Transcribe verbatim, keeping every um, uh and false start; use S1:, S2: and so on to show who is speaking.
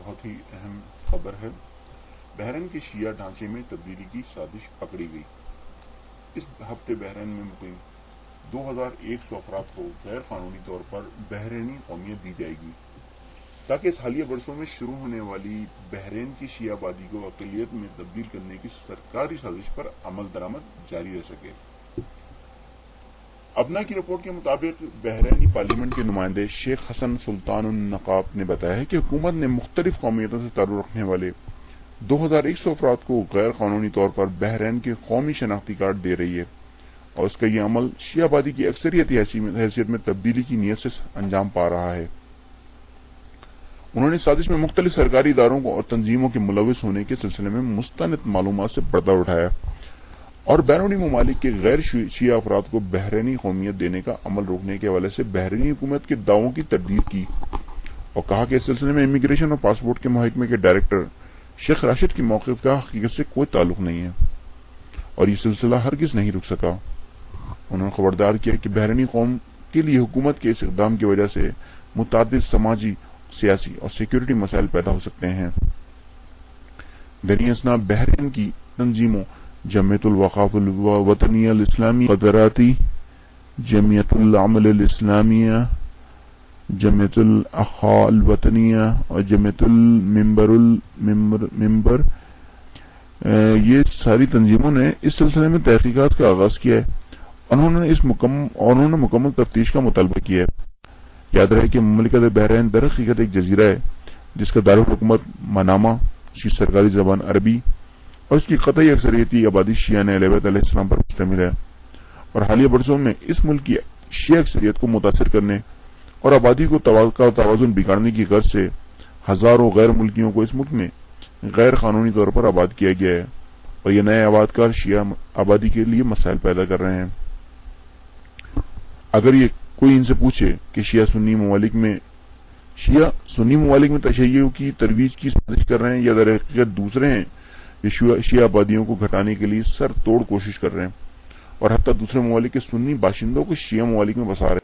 S1: بہت ہی اہم خبر ہے۔ بحرین کے شیعہ ڈھانچے میں تبدیلی کی سازش پکڑی گئی۔ اس ہفتے بحرین میں مقیم دو ہزار ایک سو افراد کو غیر قانونی طور پر بحرینی قومیت دی جائے گی تاکہ اس حالیہ برسوں میں شروع ہونے والی بحرین کی شیعہ آبادی کو اقلیت میں تبدیل کرنے کی سرکاری سازش پر عمل درآمد جاری رہ سکے۔ ابنا کی رپورٹ کے مطابق بحرینی پارلیمنٹ کے نمائندے شیخ حسن سلطان النقاب نے بتایا کہ حکومت نے مختلف قومیتوں سے تعلق رکھنے والے دو ہزار ایک سو افراد کو غیر قانونی طور پر بحرین کے قومی شناختی کارڈ دے رہی ہے اور اس کا یہ عمل شیعہ آبادی کی اکثریتی حیثیت میں تبدیلی کی نیت سے انجام پا رہا ہے۔ انہوں نے سازش میں مختلف سرکاری اداروں کو اور تنظیموں کے ملوث ہونے کے سلسلے میں مستند معلومات سے پردہ اٹھایا اور بیرونی ممالک کے غیر شیعہ افراد کو بحرینی قومیت دینے کا عمل روکنے کے حوالے سے بحرینی حکومت کے دعووں کی تردید کی اور کہا کہ اس سلسلے میں امیگریشن اور پاسپورٹ کے محکمے کے ڈائریکٹر شیخ راشد کی موقف کا حقیقت سے کوئی تعلق نہیں ہے اور یہ سلسلہ ہرگز نہیں رک سکا۔ انہوں نے خبردار کیا کہ بحرینی قوم کے لیے حکومت کے اس اقدام کی وجہ سے متعدد سماجی، سیاسی اور سیکیورٹی مسائل پیدا ہو سکتے ہیں۔ دریں اثنا بحرین کی تنظیموں جمعیت الوقاف الوطنیہ الاسلامی قدراتی، جمعیت العمل الاسلامیہ، جمعیت الاخوہ الوطنیہ اور جمعیت المنبر المنبر یہ ساری تنظیموں نے اس سلسلے میں تحقیقات کا آغاز کیا ہے۔ انہوں نے اس مکمل انہوں نے مکمل تفتیش کا مطالبہ کیا ہے۔ یاد رہے کہ مملکت بحرین در حقیقت ایک جزیرہ ہے جس کا دارالحکومت منامہ، اس کی سرکاری زبان عربی اور اس کی قطعی اکثریتی آبادی شیعہ اہل بیت علیہ السلام پر مشتمل ہے اور حالیہ برسوں میں اس ملک کی شیعہ اکثریت کو متاثر کرنے اور آبادی کو کا توازن بگاڑنے کی غرض سے ہزاروں غیر ملکیوں کو اس ملک میں غیر قانونی طور پر آباد کیا گیا ہے اور یہ نئے آباد کار شیعہ آبادی کے لیے مسائل پیدا کر رہے ہیں۔ اگر یہ کوئی ان سے پوچھے کہ شیعہ سنی ممالک میں شیعہ سنی ممالک میں تشیع کی ترویج کی سازش کر رہے ہیں یا در حقیقت دوسرے ہیں یہ شیعہ آبادیوں کو گھٹانے کے لیے سر توڑ کوشش کر رہے ہیں اور حتیٰ دوسرے ممالک کے سنی باشندوں کو شیعہ ممالک میں بسا رہے ہیں۔